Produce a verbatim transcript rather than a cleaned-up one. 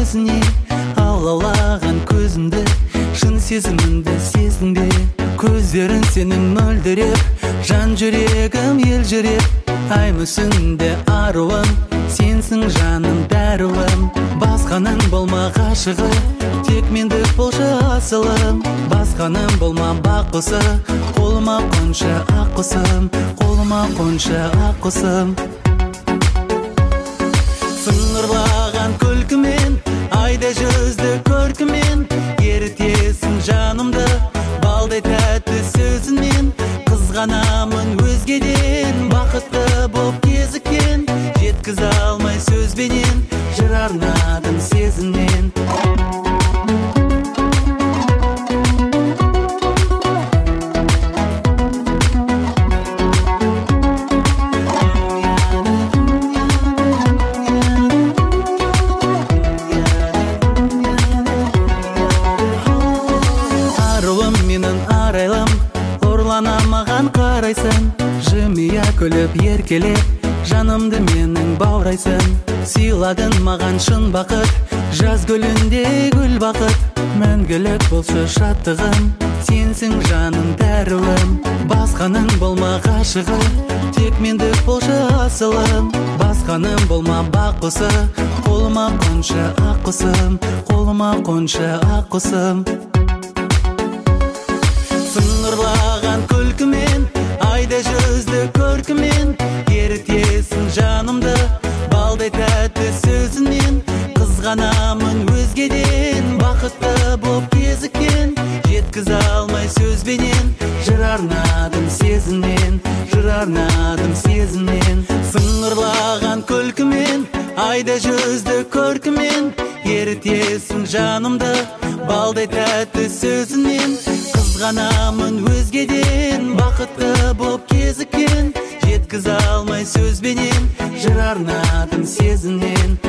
өзіне, алаулаған көзімді, шын сезімімді сездің бе? Көздерің сенің мөлдіреп, жан жүрегім ел жүреп. Ай мүсінде аруым, сенсің жаным бәруім. Басқаның болма ғашығы, тек мендік болшы асылым. Басқаның болма бақұсы, қолыма қоншы ақ құсым, қолыма қоншы ақ құсым. Сыңғырлаған күлкімен, айда жүзді көркімен, ерітесің жанымды балдай тәтті сөзінмен. Қызғанамын өзгеден, бақытты боп кезіккен, жеткізе алмай сөзбенен, жыр арнадым сезімнен. Аруым менің арайлым, ұрлана маған қарайсың, жымия күліп еркелеп, жанымды менің баурайсың. Сыйладың маған шын бақыт, жаз гүліндей гүл бақыт. Мәңгілік болшы шаттығым, сенсің жаным дәруім. Басқаның болма ғашығы, тек мендік болшы асылым. Басқаның болма бақұсы, қолыма қоншы ақ құсым, қолыма қоншы ақ құсым. Сыңғырлаған күлкімен, айда жүзді көркімен, ерітесің жанымды балдай тәтті сөзінмен. Қызғанамын өзгеден, бақытты боп кезіккен, жеткізе алмай сөзбенен, жыр арнадым сезімнен, жыр арнадым сезімнен. Сыңғырлаған күлкімен, айда жүзді көркімен, ерітесің жанымды балдай тәтті сөзінмен. Қызғанамын өзгеден, бақытты боп кезіккен, жеткізе алмай сөзбенен, жыр арнадым сезімнен.